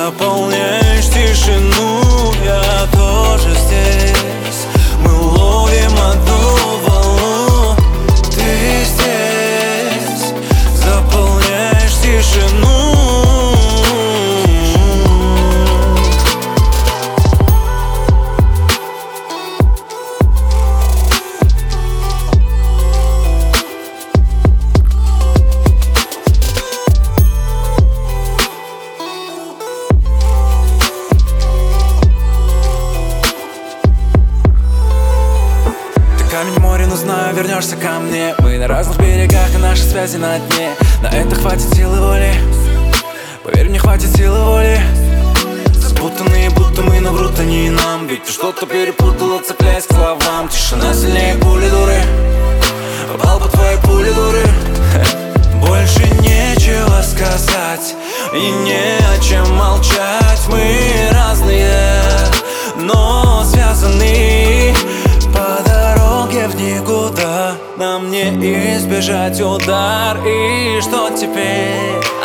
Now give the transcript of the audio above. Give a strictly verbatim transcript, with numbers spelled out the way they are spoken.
заполняешь тишину. Я тоже здесь, мы ловим одну волну. Ты здесь, заполняешь тишину. Камень в море, но знаю, вернешься ко мне. Мы на разных берегах, и наши связи на дне. На это хватит силы воли, поверь мне, хватит силы воли. Запутанные, будто мы, но врут они нам. Ведь ты что-то перепутала, цепляясь к словам. Тишина сильнее пули дуры, попал по твоей пуле дуры. Больше нечего сказать и не о чем молчать. Мы разные, но связаны по дороге в никуда. Нам не избежать удар. И что теперь?